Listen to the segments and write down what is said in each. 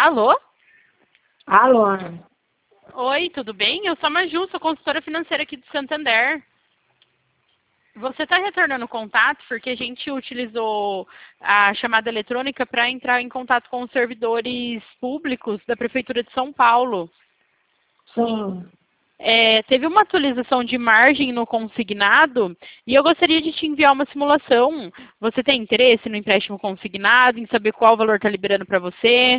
Alô? Alô? Oi, tudo bem? Eu sou a Maju, sou consultora financeira aqui do Santander. Você está retornando contato porque a gente utilizou a chamada eletrônica para entrar em contato com os servidores públicos da Prefeitura de São Paulo. Sim. Teve uma atualização de margem no consignado e eu gostaria de te enviar uma simulação. Você tem interesse no empréstimo consignado, em saber qual valor está liberando para você?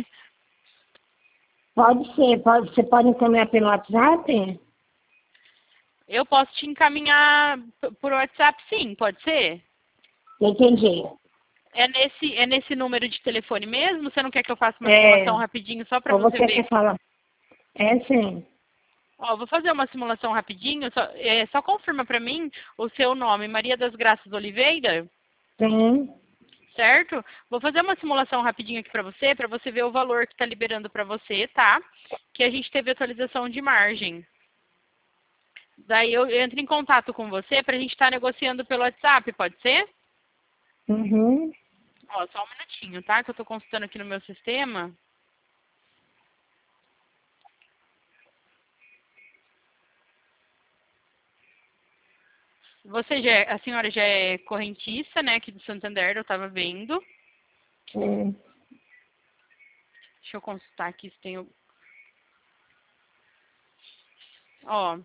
Pode ser. Você pode encaminhar pelo WhatsApp? Eu posso te encaminhar por WhatsApp, sim, pode ser? Entendi. É nesse número de telefone mesmo? Você não quer que eu faça uma simulação rapidinho só para Ou você você ver? quer falar? É, sim. Ó, vou fazer uma simulação rapidinho, só confirma para mim o seu nome, Maria das Graças Oliveira, Sim. certo? Vou fazer uma simulação rapidinho aqui para você ver o valor que está liberando para você, tá? Que a gente teve atualização de margem. Daí eu entro em contato com você para a gente estar negociando pelo WhatsApp, pode ser? Uhum. Ó, só um minutinho, tá? Que eu estou consultando aqui no meu sistema. A senhora já é correntista, né, aqui do Santander, eu estava vendo. Sim. Deixa eu consultar aqui se tem o... Ó,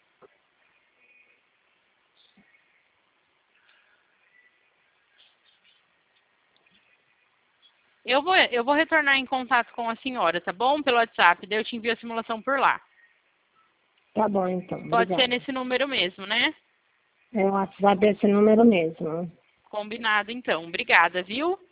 eu vou retornar em contato com a senhora, tá bom? Pelo WhatsApp, daí eu te envio a simulação por lá. Tá bom, então. Pode ser Obrigada. nesse número mesmo, né? É o WhatsApp desse número mesmo. Combinado, então. Obrigada, viu?